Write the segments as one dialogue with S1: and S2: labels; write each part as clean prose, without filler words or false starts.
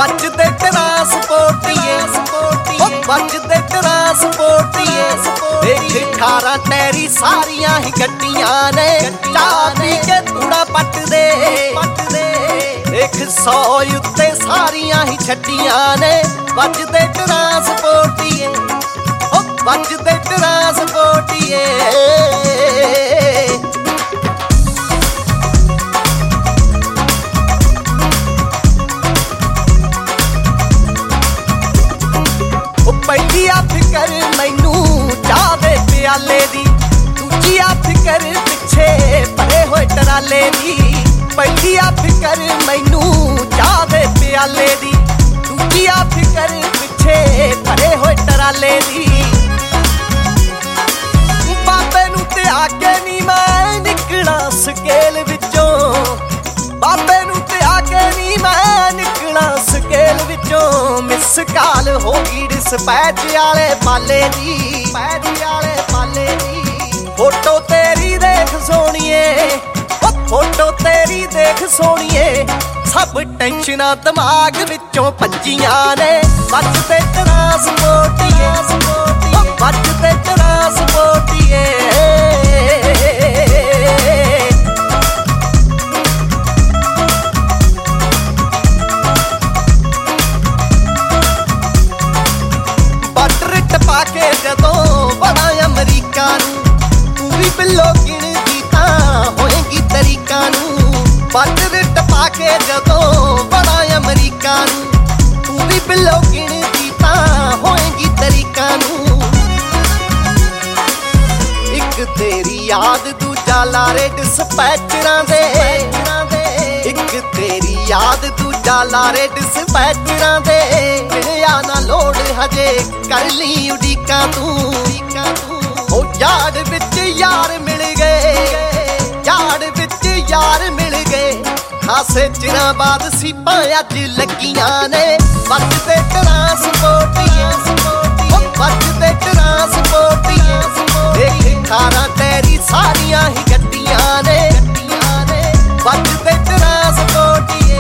S1: बचदे ट्रांसपोर्टिए बचदे ट्रांसपोर्टिए देख 18 टैरी सारियां ही गड्डियां ने चाह पी के तूड़ा पट दे देख 100 उत्ते सारियां ही छड्डियां ने बचदे ट्रांसपोर्टिए बचदे ट्रांसपोर्टिए पहली आ फिकर मैनू चाह दे प्याले दी दूजी आ फिकर पिछे भरे होए टराले दी पहली आ फिकर मैनू चाह दे प्याले दी दूजी आ फिकर पिछे भरे होए टराले दी बाबे नू ते आके नी मैं निकला स्केल विचों बाबे नू ते आके नी मैं निकला स्केल विचों मिस काल हो गई डिस्पैच वाले पाले दी फोटो तेरी देख सोनिए फोटो तेरी देख सोनिए सब टेंशना दिमाग विचों भज्जियां ने बचदे ट्रांसपोर्टिए बचदे ट्रांसपोर्टिए के जदों बड़ा अमरीका नू तू भी बिलो गिणदी तां होएगी तरीका नू बटर टपा के जदों बड़ा अमरीका नू तू भी बिलो गिणदी तां होएगी तरीका नू एक तेरी याद दूजा लारे डिस्पैचरां दे एक तेरी याद दूजा लारे डिस्पैचरां दे मिलिया ना लोड़ हजे कर ली उड़ीका तू ओ यार विच यार मिल गए यार विच यार मिल गए खासे चिरां बाद सीपां अज लगियां ने बचदे ट्रांसपोर्टिए बचदे ट्रांसपोर्टिए देख 18 टैरी सारियां ही गड्डियां ने बचदे ट्रांसपोर्टिए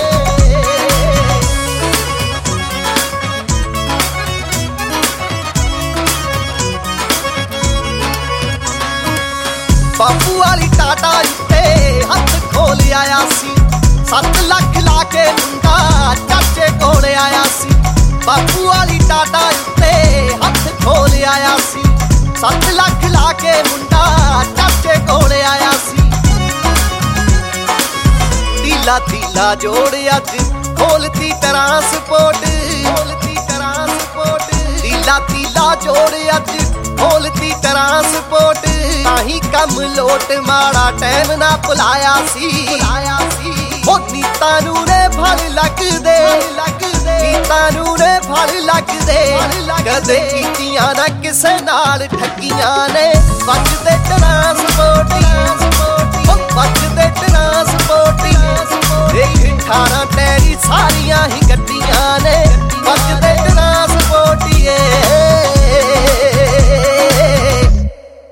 S1: बापू वाली टाटा उत्ते हथ खोल आया सी 7 लाख ला के मुंडा चाचे कोल आया सी बापू वाली टाटा उत्ते हथ खोल आया सी 7 लाख ला के मुंडा चाचे कोल आया सी तीला जोड़ अज खोलती ट्रांसपोर्ट तीला जोड़ अज खोलती ट्रांसपोर्ट ताही कम लोट माड़ा टाइम ना भुलाया सी ओ नीता नू ने फल लगदे नीता नू ने फल लगदे कदे कीतियां ना किसे नाल ठगियां ने बचदे ट्रांसपोर्टिए बचदे ट्रांसपोर्टिए देख 18 टैरी सारियां ही गड्डियां